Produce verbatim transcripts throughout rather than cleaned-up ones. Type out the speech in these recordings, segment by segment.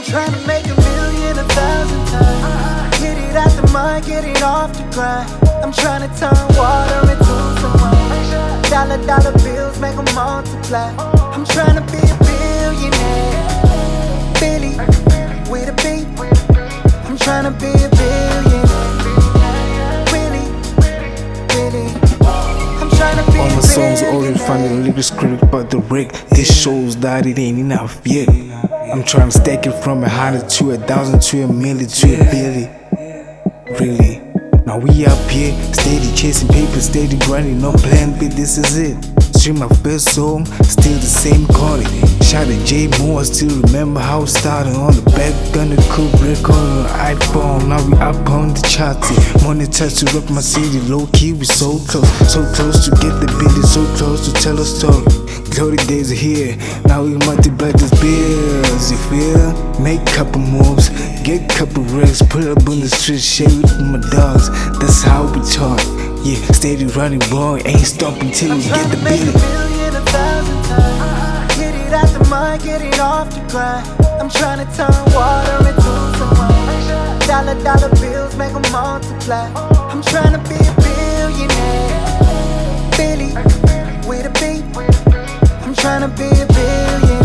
Trying to make a million a thousand times. Get it out the mud, get it off the grind. I'm trying to turn water into some wine. Dollar, dollar bills, make them multiply. I'm trying to be a billionaire. Billy, with a B. I'm trying to be a billionaire. Really, really. I'm trying to be All a my songs are already billionaire. finding lyrics critic but the Rick. This shows that it ain't enough yet. I'm trying to stack it from a hundred to a thousand to a million to a billion. Really. Now we up here, steady chasing paper, steady grinding, no plan B, this is it. Stream my first song, still the same calling. Shout at J Moore, I still remember how it started. On the back, gonna cool record on the iPhone. Now we up on the charts. Money touch to rock my city, low key, we so close. So close to get the billion, so close to tell a story. Glory days are here, now we multiply these bills, you feel? Make couple moves, get couple wrecks, put up on the street, share with my dogs. That's how we talk. Yeah, steady running, boy, ain't stopping till we get the Make a billion. million a thousand times. Get it out the mud, get it off the grind. I'm trying to turn water into some wine. Dollar, dollar bills, make them multiply. I'm trying to be a billionaire. Billy, with a B. I'm trying to be a billionaire.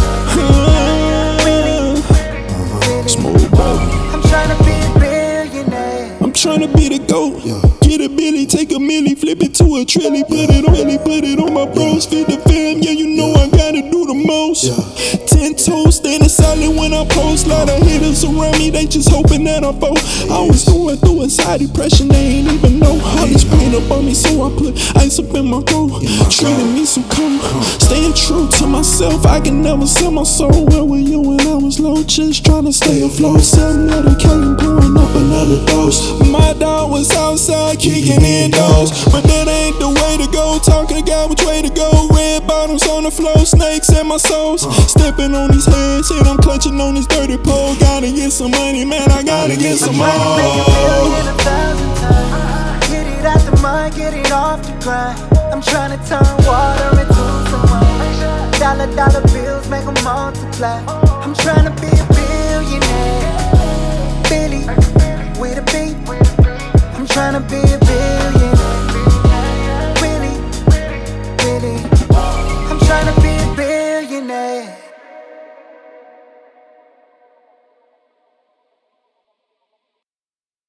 Really, really. Smooth baby. I'm trying to be a billionaire. I'm tryna be the GOAT. Get a billy, take a milli, flip it to a trilly, put it on, really put it on my bros, feed the fam. Yeah, you know I gotta do the most. Ten toes, standing solid when I post. Lot of haters around me, they just hoping that I fall. I was going through anxiety, depression, they ain't even know. All this pain up on me, so I put ice up in my throat. Treating me so cold, staying true to myself. I can never sell my soul. Where were you when I was low? Just trying to stay afloat. Selling medication, pouring up another dose. My dog was outside kicking in doors, but that ain't the way to go. Talking to God, which way to go? Red bottoms on the floor, snakes in my souls. Stepping on these heads, and I'm clutching on this dirty pole. Gotta get some money, man, I gotta get some more. Trying to make a million a thousand times. Get it out the mud, get it off the grind. I'm trying to turn water into some wine. Dollar, dollar bills, make them multiply. I'm trying to be a billionaire. Billy, with a B. I'm trying to be a billionaire.